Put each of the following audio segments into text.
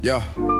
Yo,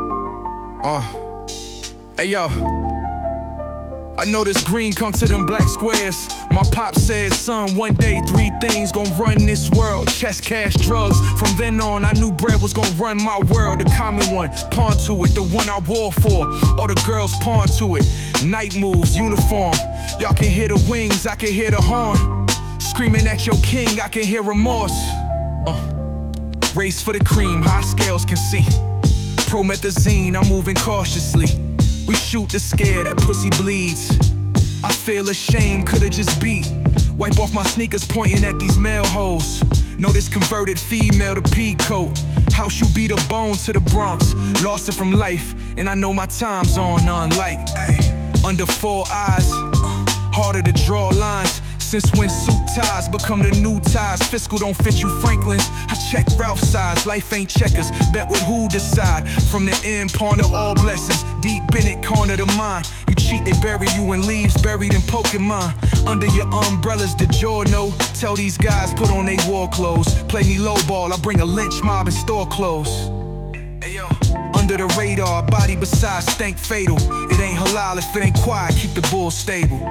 hey yo, I know this green come to them black squares. My pop said, son, one day 3 things gon' run this world: chest, cash, drugs. From then on, I knew bread was gon' run my world. The common one, pawn to it, the one I wore for. All the girls pawn to it. Night moves, uniform. Y'all can hear the wings, I can hear the horn. Screaming at your king, I can hear remorse. Race for the cream, high scales can see. Promethazine, I'm moving cautiously. We shoot the scare, that pussy bleeds. I feel ashamed, could've just beat. Wipe off my sneakers pointing at these male hoes. Know this converted female to peacoat. House you beat a bone to the Bronx. Lost it from life, and I know my time's on, unlike under 4 eyes. Harder to draw lines. Since when suit ties become the new ties? Fiscal don't fit you Franklin's. I check Ralph's size. Life ain't checkers, bet with who decide. From the end, pawn to all blessings. Deep in it, corner to mine. You cheat, they bury you in leaves buried in Pokemon. Under your umbrellas, did you know? Tell these guys, put on they war clothes. Play me lowball, I bring a lynch mob and store clothes. Hey yo, under the radar, body beside stank fatal. It ain't halal if it ain't quiet, keep the bull stable.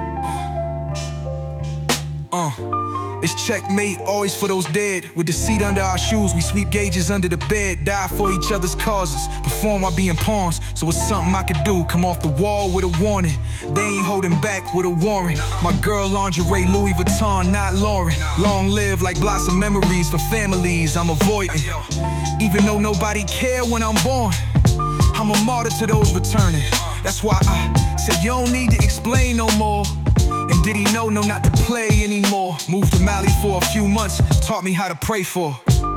It's checkmate, always for those dead. With the seat under our shoes, we sweep gauges under the bed. Die for each other's causes, perform while being pawns. So it's something I could do, come off the wall with a warning. They ain't holding back with a warrant. My girl lingerie, Louis Vuitton, not Lauren. Long live like blossom memories for families I'm avoiding. Even though nobody care when I'm born, I'm a martyr to those returning. That's why I said you don't need to explain no more. And did he know not to play anymore? Moved to Mali for a few months, taught me how to pray for.